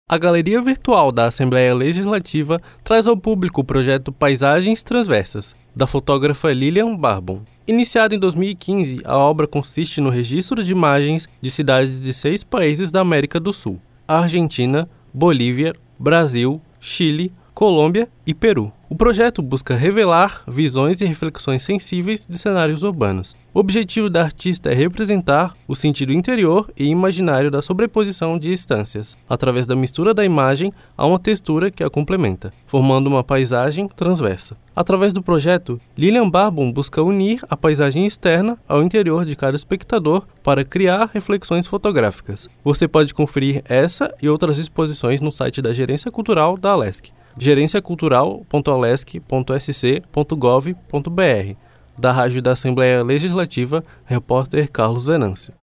A Galeria Virtual da Assembleia Legislativa traz ao público o projeto Paisagens Transversas, da fotógrafa Lilian Barbon. Iniciada em 2015, a obra consiste no registro de imagens de cidades de 6 países da América do Sul: Argentina, Bolívia, Brasil, Chile, Colômbia e Peru. O projeto busca revelar visões e reflexões sensíveis de cenários urbanos. O objetivo da artista é representar o sentido interior e imaginário da sobreposição de instâncias, através da mistura da imagem a uma textura que a complementa, formando uma paisagem transversa. Através do projeto, Lilian Barbon busca unir a paisagem externa ao interior de cada espectador para criar reflexões fotográficas. Você pode conferir essa e outras exposições no site da Gerência Cultural da Alesc, gerenciacultural.alesc.sc.gov.br. Da Rádio da Assembleia Legislativa, repórter Carlos Venâncio.